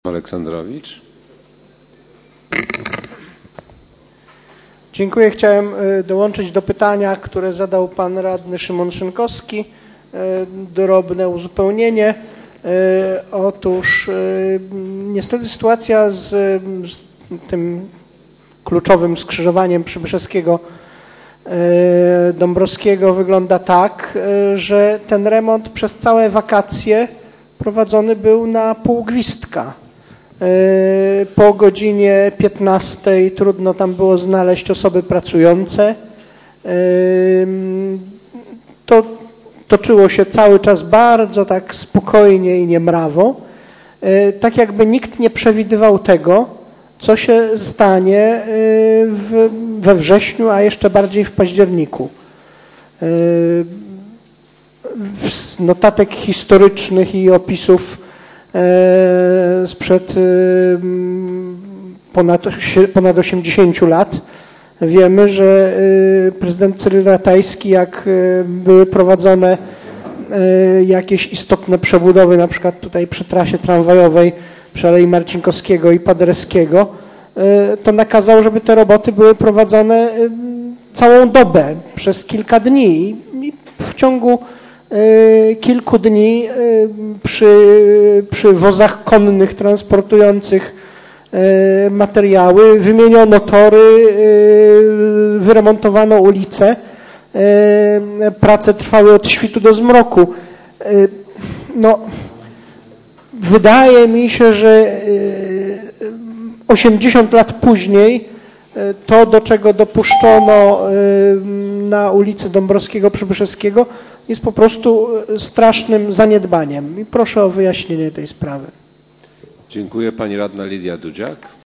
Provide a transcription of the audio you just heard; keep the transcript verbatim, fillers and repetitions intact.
Aleksandrowicz. Dziękuję. Chciałem dołączyć do pytania, które zadał pan radny Szymon Szynkowski. Drobne uzupełnienie. Otóż niestety sytuacja z, z tym kluczowym skrzyżowaniem Przybyszewskiego Dąbrowskiego wygląda tak, że ten remont przez całe wakacje prowadzony był na pół gwizdka. Po godzinie piętnastej trudno tam było znaleźć osoby pracujące. To toczyło się cały czas bardzo tak spokojnie i niemrawo. Tak jakby nikt nie przewidywał tego, co się stanie w, we wrześniu, a jeszcze bardziej w październiku. Z notatek historycznych i opisów sprzed ponad, ponad osiemdziesięciu lat wiemy, że prezydent Cyryl Ratajski, jak były prowadzone jakieś istotne przebudowy, na przykład tutaj przy trasie tramwajowej przy Alei Marcinkowskiego i Paderewskiego, to nakazał, żeby te roboty były prowadzone całą dobę, przez kilka dni. I w ciągu kilku dni przy, przy wozach konnych transportujących materiały wymieniono tory, wyremontowano ulice. Prace trwały od świtu do zmroku. No, wydaje mi się, że osiemdziesiąt lat później to, do czego dopuszczono na ulicy Dąbrowskiego Przybyszewskiego, jest po prostu strasznym zaniedbaniem. I proszę o wyjaśnienie tej sprawy. Dziękuję. Pani radna Lidia Dudziak.